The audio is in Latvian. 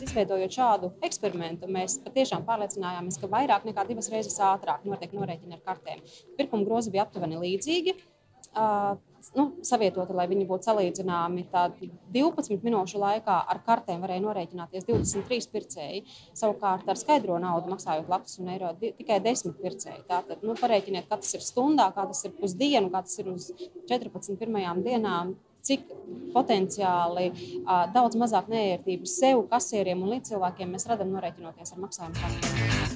Izveidojot šādu eksperimentu, mēs patiešām pārliecinājāmies, ka vairāk nekā 2 reizes ātrāk notiek norēķini ar kartēm. Pirkuma grozi bija aptuveni līdzīgi, savietoti, lai viņi būtu salīdzināmi. 12 minūšu laikā ar kartēm varēja norēķināties 23 pircēji, savukārt ar skaidro naudu maksājot latus un eiro tikai 10 pircēji. Tātad, parēķiniet, kā tas ir stundā, kā tas ir pusdienu, kā tas ir uz 14 pirmajām dienām, cik potenciāli daudz mazāk neērtību sev, kasieriem un līdzcilvēkiem mēs radam norēķinoties ar maksājumu kartēm.